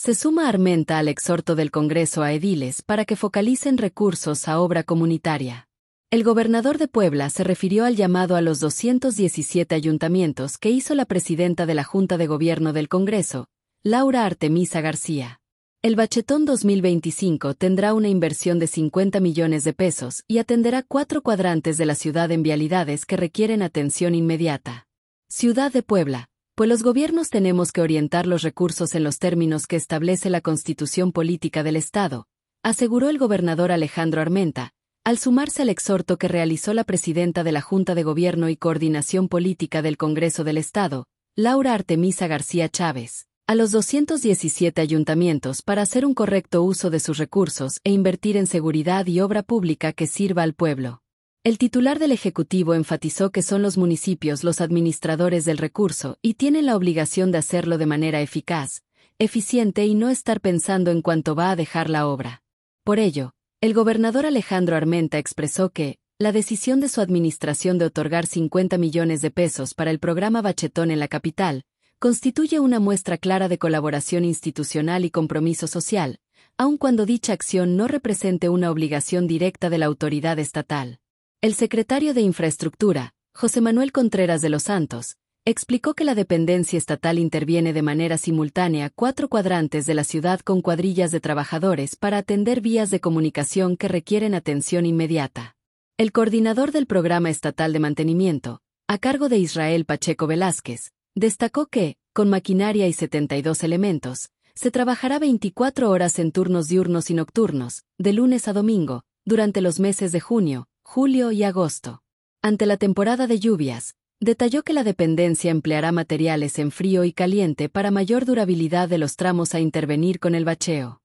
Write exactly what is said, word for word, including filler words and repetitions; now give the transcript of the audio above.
Se suma Armenta al exhorto del Congreso a ediles para que focalicen recursos a obra comunitaria. El gobernador de Puebla se refirió al llamado a los doscientos diecisiete ayuntamientos que hizo la presidenta de la Junta de Gobierno del Congreso, Laura Artemisa García. El Bachetón dos mil veinticinco tendrá una inversión de cincuenta millones de pesos y atenderá cuatro cuadrantes de la ciudad en vialidades que requieren atención inmediata. Ciudad de Puebla. Pues los gobiernos tenemos que orientar los recursos en los términos que establece la Constitución Política del Estado, aseguró el gobernador Alejandro Armenta, al sumarse al exhorto que realizó la presidenta de la Junta de Gobierno y Coordinación Política del Congreso del Estado, Laura Artemisa García Chávez, a los doscientos diecisiete ayuntamientos para hacer un correcto uso de sus recursos e invertir en seguridad y obra pública que sirva al pueblo. El titular del Ejecutivo enfatizó que son los municipios los administradores del recurso y tienen la obligación de hacerlo de manera eficaz, eficiente y no estar pensando en cuánto va a dejar la obra. Por ello, el gobernador Alejandro Armenta expresó que, la decisión de su administración de otorgar cincuenta millones de pesos para el programa Bachetón en la capital, constituye una muestra clara de colaboración institucional y compromiso social, aun cuando dicha acción no represente una obligación directa de la autoridad estatal. El secretario de Infraestructura, José Manuel Contreras de los Santos, explicó que la dependencia estatal interviene de manera simultánea cuatro cuadrantes de la ciudad con cuadrillas de trabajadores para atender vías de comunicación que requieren atención inmediata. El coordinador del Programa Estatal de Mantenimiento, a cargo de Israel Pacheco Velázquez, destacó que, con maquinaria y setenta y dos elementos, se trabajará veinticuatro horas en turnos diurnos y nocturnos, de lunes a domingo, durante los meses de junio, julio y agosto. Ante la temporada de lluvias, detalló que la dependencia empleará materiales en frío y caliente para mayor durabilidad de los tramos a intervenir con el bacheo.